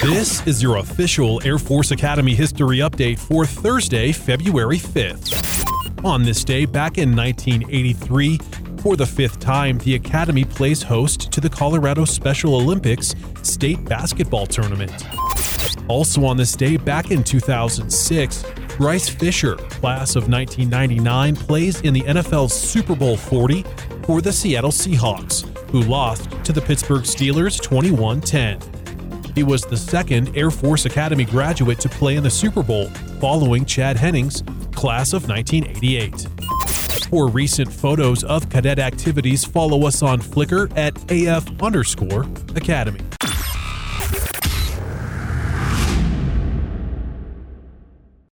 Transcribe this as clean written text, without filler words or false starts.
This is your official Air Force Academy history update for Thursday, February 5th. On this day, back in 1983, for the fifth time, the Academy plays host to the Colorado Special Olympics State Basketball Tournament. Also on this day, back in 2006, Bryce Fisher, class of 1999, plays in the NFL's Super Bowl 40 for the Seattle Seahawks, who lost to the Pittsburgh Steelers 21-10. He was the second Air Force Academy graduate to play in the Super Bowl, following Chad Hennings, class of 1988. For recent photos of cadet activities, follow us on Flickr at AF_Academy.